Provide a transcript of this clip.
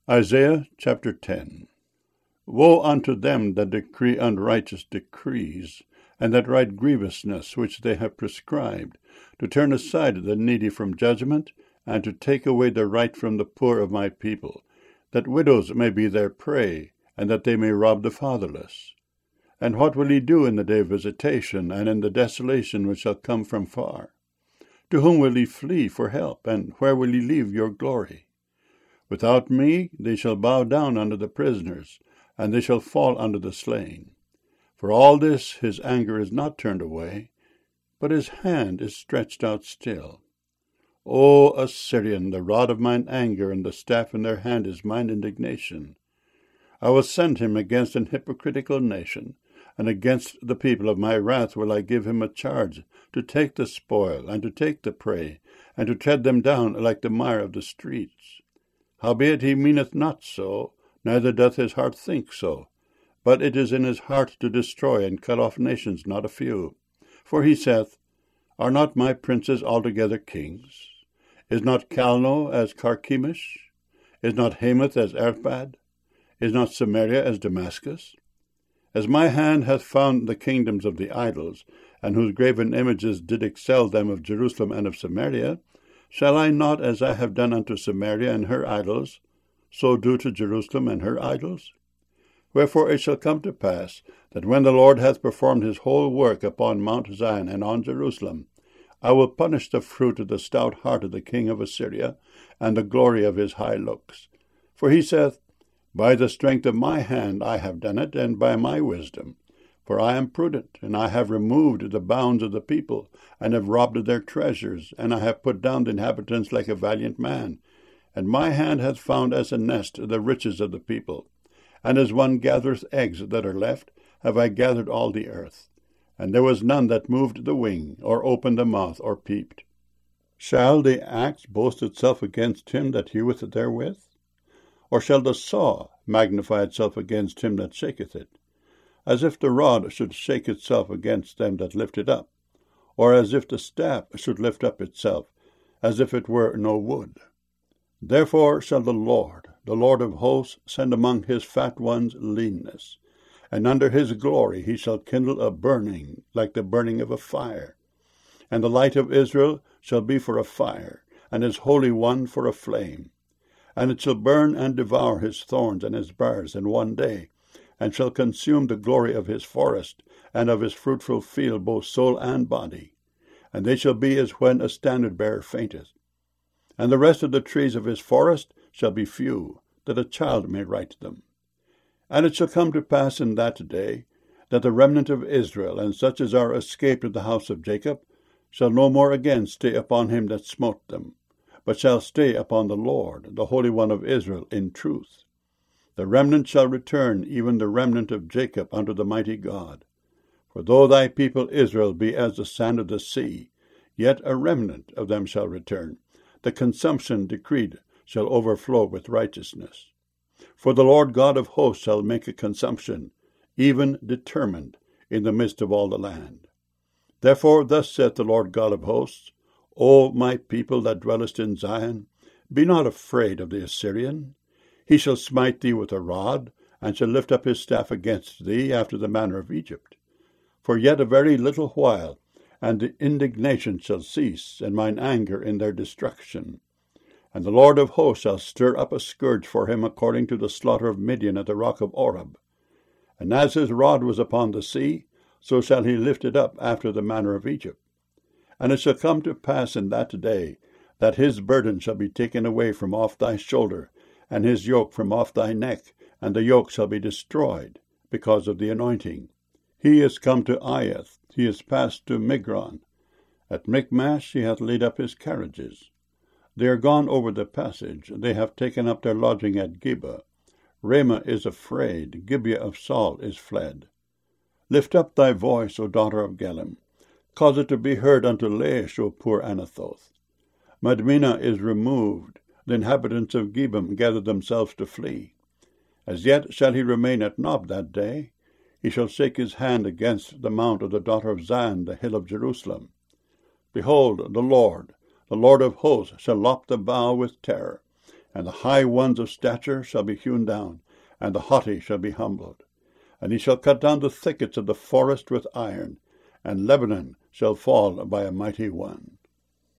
Isaiah chapter 10. Woe unto them that decree unrighteous decrees, and that write grievousness which they have prescribed, to turn aside the needy from judgment, and to take away the right from the poor of my people, that widows may be their prey, and that they may rob the fatherless. And what will ye do in the day of visitation, and in the desolation which shall come from far? To whom will ye flee for help, and where will ye leave your glory? Without me they shall bow down under the prisoners, and they shall fall under the slain. For all this his anger is not turned away, but his hand is stretched out still. O Assyrian, the rod of mine anger, and the staff in their hand is mine indignation. I will send him against an hypocritical nation, and against the people of my wrath will I give him a charge, to take the spoil, and to take the prey, and to tread them down like the mire of the streets. Howbeit he meaneth not so, neither doth his heart think so, but it is in his heart to destroy and cut off nations, not a few. For he saith, Are not my princes altogether kings? Is not Calno as Carchemish? Is not Hamath as Arpad? Is not Samaria as Damascus? As my hand hath found the kingdoms of the idols, and whose graven images did excel them of Jerusalem and of Samaria, shall I not, as I have done unto Samaria and her idols, so do to Jerusalem and her idols? Wherefore it shall come to pass, that when the Lord hath performed his whole work upon Mount Zion and on Jerusalem, I will punish the fruit of the stout heart of the king of Assyria, and the glory of his high looks. For he saith, By the strength of my hand I have done it, and by my wisdom. For I am prudent, and I have removed the bounds of the people, and have robbed their treasures, and I have put down the inhabitants like a valiant man. And my hand hath found as a nest the riches of the people. And as one gathereth eggs that are left, have I gathered all the earth. And there was none that moved the wing, or opened the mouth, or peeped. Shall the axe boast itself against him that heweth therewith? Or shall the saw magnify itself against him that shaketh it? As if the rod should shake itself against them that lift it up, or as if the staff should lift up itself, as if it were no wood. Therefore shall the Lord of hosts, send among his fat ones leanness, and under his glory he shall kindle a burning like the burning of a fire. And the light of Israel shall be for a fire, and his Holy One for a flame. And it shall burn and devour his thorns and his briars in one day, and shall consume the glory of his forest, and of his fruitful field, both soul and body. And they shall be as when a standard-bearer fainteth. And the rest of the trees of his forest shall be few, that a child may write them. And it shall come to pass in that day, that the remnant of Israel, and such as are escaped of the house of Jacob, shall no more again stay upon him that smote them, but shall stay upon the Lord, the Holy One of Israel, in truth. The remnant shall return, even the remnant of Jacob, unto the mighty God. For though thy people Israel be as the sand of the sea, yet a remnant of them shall return. The consumption decreed shall overflow with righteousness. For the Lord God of hosts shall make a consumption, even determined, in the midst of all the land. Therefore thus saith the Lord God of hosts, O my people that dwellest in Zion, be not afraid of the Assyrian. He shall smite thee with a rod, and shall lift up his staff against thee after the manner of Egypt. For yet a very little while, and the indignation shall cease, and mine anger in their destruction. And the Lord of hosts shall stir up a scourge for him according to the slaughter of Midian at the rock of Oreb. And as his rod was upon the sea, so shall he lift it up after the manner of Egypt. And it shall come to pass in that day, that his burden shall be taken away from off thy shoulder, and his yoke from off thy neck, and the yoke shall be destroyed, because of the anointing. He is come to Aiath, he is passed to Migron. At Michmash he hath laid up his carriages. They are gone over the passage, they have taken up their lodging at Geba. Ramah is afraid, Gibeah of Saul is fled. Lift up thy voice, O daughter of Gallim. Cause it to be heard unto Laish, O poor Anathoth. Madmenah is removed, the inhabitants of Gebim gather themselves to flee. As yet shall he remain at Nob that day. He shall shake his hand against the mount of the daughter of Zion, the hill of Jerusalem. Behold, the Lord of hosts, shall lop the bough with terror, and the high ones of stature shall be hewn down, and the haughty shall be humbled. And he shall cut down the thickets of the forest with iron, and Lebanon shall fall by a mighty one.